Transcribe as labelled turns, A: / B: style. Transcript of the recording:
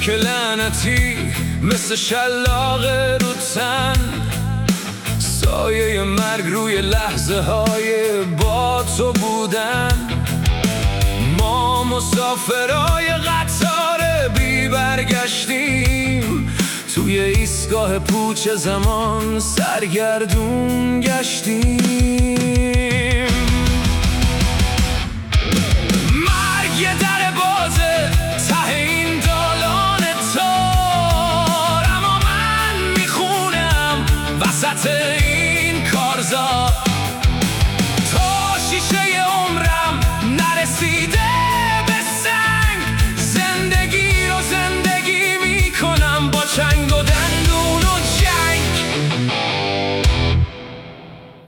A: که لعنتی مثل شلاق رو تن، سایه مرگ روی لحظه های با تو بودن. ما مسافرای قطار بی برگشتیم، توی ایستگاه پوچ زمان سرگردون گشتیم.